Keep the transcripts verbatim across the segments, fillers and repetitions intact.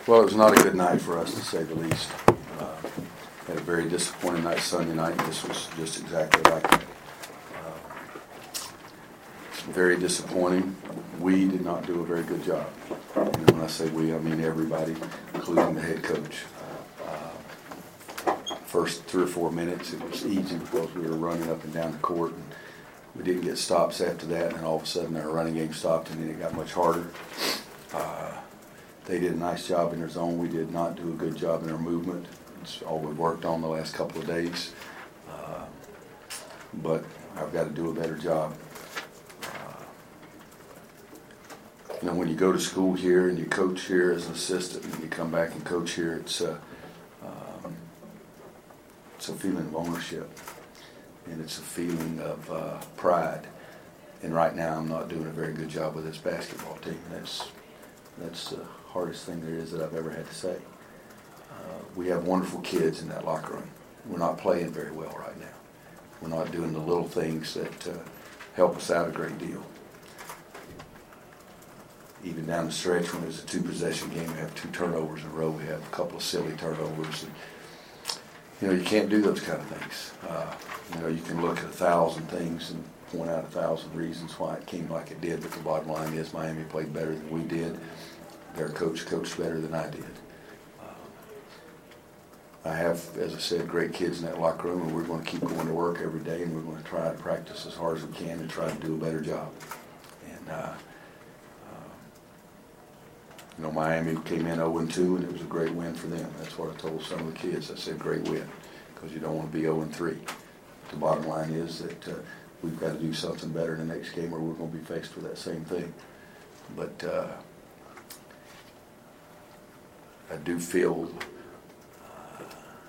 Well, it was not a good night for us, to say the least. Uh, had a very disappointing night Sunday night, and this was just exactly like that. Uh, very disappointing. We did not do a very good job. And when I say we, I mean everybody, including the head coach. Uh, first three or four minutes, it was easy because we were running up and down the court, and we didn't get stops after that, and all of a sudden our running game stopped, and then it got much harder. Uh, They did a nice job in their zone. We did not do a good job in our movement. It's all we worked on the last couple of days. Uh, but I've got to do a better job. Uh, you know, when you go to school here and you coach here as an assistant and you come back and coach here, it's a, um, it's a feeling of ownership. And it's a feeling of uh, pride. And right now I'm not doing a very good job with this basketball team. That's, that's the hardest thing there is that I've ever had to say. Uh, we have wonderful kids in that locker room. We're not playing very well right now. We're not doing the little things that uh, help us out a great deal. Even down the stretch when it was a two-possession game, we have two turnovers in a row. We have a couple of silly turnovers. And, you know, you can't do those kind of things. Uh, you know, you can look at a thousand things and point out a thousand reasons why it came like it did, but the bottom line is Miami played better than we did. Their coach coached better than I did. Uh, I have, as I said, great kids in that locker room, and we're going to keep going to work every day, and we're going to try to practice as hard as we can and try to do a better job. And, uh, uh, you know, Miami came in oh and two, and it was a great win for them. That's what I told some of the kids. I said, great win, because you don't want to be oh and three. The bottom line is that uh, we've got to do something better in the next game, or we're going to be faced with that same thing. But uh, I do feel uh,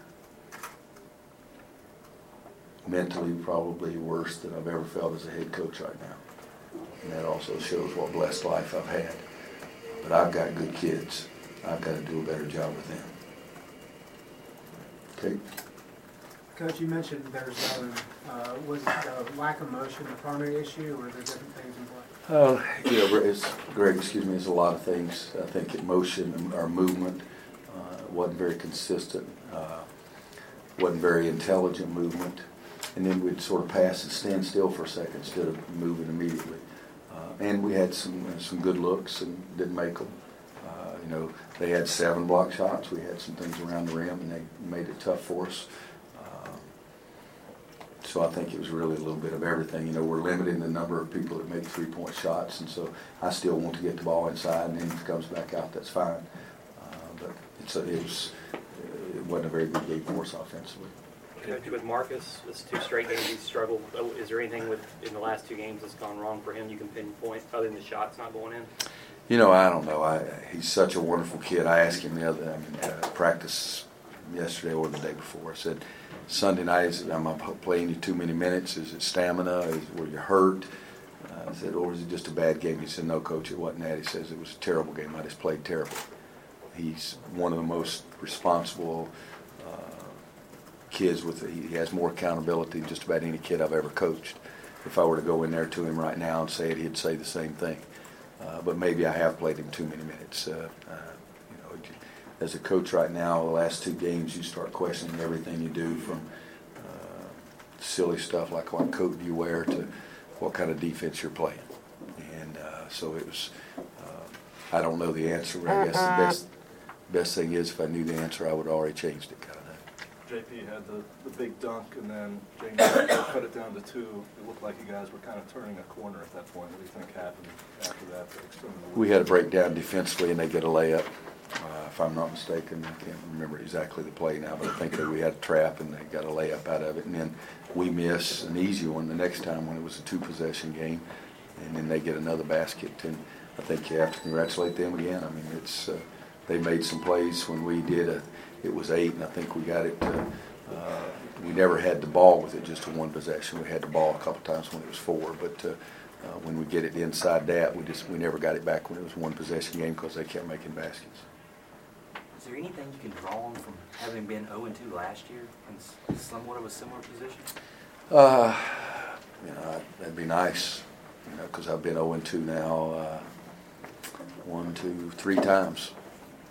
mentally probably worse than I've ever felt as a head coach right now. And that also shows what blessed life I've had. But I've got good kids. I've got to do a better job with them. Okay. Coach, you mentioned there's zone. Uh, was the lack of motion the primary issue, or are there different things in play? Uh, you know, it's, Greg, excuse me, there's a lot of things. I think that motion, our movement, uh, wasn't very consistent, uh, wasn't very intelligent movement, and then we'd sort of pass and stand still for a second instead of moving immediately. Uh, and we had some some good looks and didn't make them. Uh, you know, they had seven block shots. We had some things around the rim, and they made it tough for us. So I think it was really a little bit of everything. You know, we're limiting the number of people that make three-point shots, and so I still want to get the ball inside, and then if it comes back out, that's fine. Uh, but it's a, it, was, it wasn't a very good game for us offensively. Coach, with Marcus, this two straight games he's struggled. Is there anything with in the last two games that's gone wrong for him you can pinpoint, other than the shots not going in? You know, I don't know. I, he's such a wonderful kid. I asked him the other, I mean, uh, practice yesterday or the day before. I said, Sunday night, is, am I playing you too many minutes? Is it stamina? Is, were you hurt? Uh, I said, or is it just a bad game? He said, no, Coach, it wasn't that. He says, it was a terrible game. I just played terrible. He's one of the most responsible uh, kids. With He has more accountability than just about any kid I've ever coached. If I were to go in there to him right now and say it, he'd say the same thing. Uh, but maybe I have played him too many minutes. Uh, uh, As a coach right now, the last two games, you start questioning everything you do, from uh, silly stuff like what coat do you wear to what kind of defense you're playing. And uh, so it was, uh, I don't know the answer. I guess the best best thing is if I knew the answer, I would have already changed it, kind of thing. J P had the, the big dunk, and then James cut it down to two. It looked like you guys were kind of turning a corner at that point. What do you think happened after that? We had a breakdown defensively, and they get a layup. Uh, if I'm not mistaken, I can't remember exactly the play now, but I think that we had a trap and they got a layup out of it. And then we miss an easy one the next time when it was a two-possession game, and then they get another basket. And I think you have to congratulate them again. I mean, it's uh, they made some plays when we did a, it was eight, and I think we got it. Uh, uh, we never had the ball with it, just a one possession. We had the ball a couple times when it was four, but uh, uh, when we get it inside that, we just we never got it back when it was one possession game because they kept making baskets. Is there anything you can draw on from having been oh and two last year in somewhat of a similar position? Uh, you know, that'd be nice, you know, because I've been oh and two now uh, one, two, three times.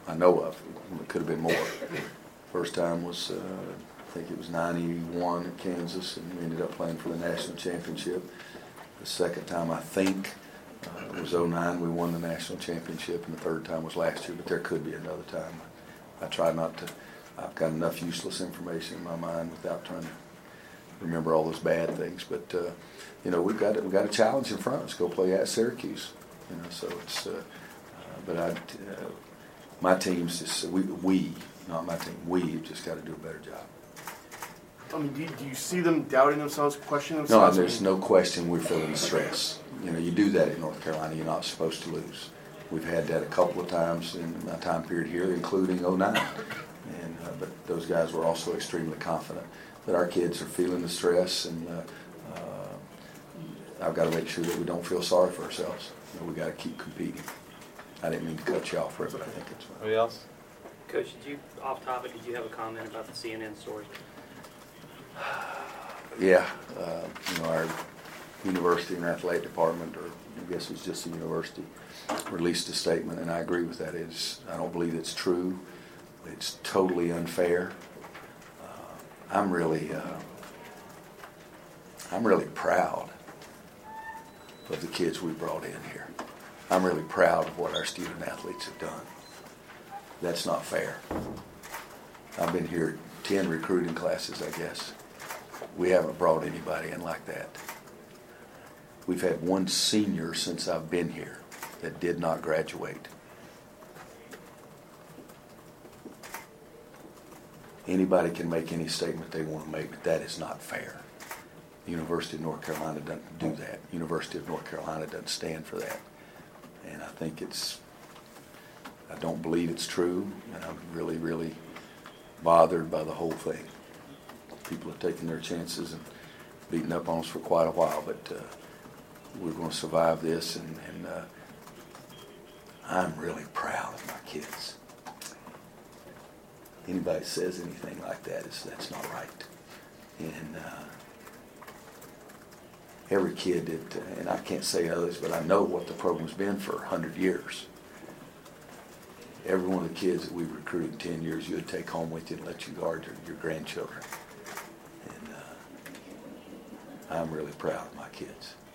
I know of. It could have been more. First time was, uh, I think it was ninety-one at Kansas, and we ended up playing for the national championship. The second time, I think, uh, was oh nine. We won the national championship, and the third time was last year. But there could be another time. I try not to. I've got enough useless information in my mind without trying to remember all those bad things. But uh, you know, we've got we've got a challenge in front of us. Go play at Syracuse. You know, so it's. Uh, uh, but I, uh, my team's just we we not my team. We have just got to do a better job. I mean, do you, do you see them doubting themselves, questioning No, themselves? there's no question we're feeling the stress. You know, you do that in North Carolina. You're not supposed to lose. We've had that a couple of times in my time period here, including oh nine. And uh, but those guys were also extremely confident. But our kids are feeling the stress, and uh, uh, I've got to make sure that we don't feel sorry for ourselves. You know, we got to keep competing. I didn't mean to cut you off, Rick, but I think it's fine. Anybody else? Coach, did you, off topic, did you have a comment about the C N N story? Yeah, uh, you know, our university and athletic department, or I guess it's just the university, released a statement, and I agree with that. It's, I don't believe it's true. It's totally unfair. Uh, I'm really, uh, I'm really proud of the kids we brought in here. I'm really proud of what our student athletes have done. That's not fair. I've been here ten recruiting classes, I guess. We haven't brought anybody in like that. We've had one senior since I've been here that did not graduate. Anybody can make any statement they want to make, but that is not fair. The University of North Carolina doesn't do that. University of North Carolina doesn't stand for that. And I think it's, I don't believe it's true, and I'm really, really bothered by the whole thing. People have taken their chances and beaten up on us for quite a while, but uh, we're going to survive this, and, and uh, I'm really proud of my kids. Anybody says anything like that, is that's not right. And uh, every kid that, and I can't say others, but I know what the program's been for a hundred years. Every one of the kids that we've recruited in ten years, you'd take home with you and let you guard your, your grandchildren. And uh, I'm really proud of my kids.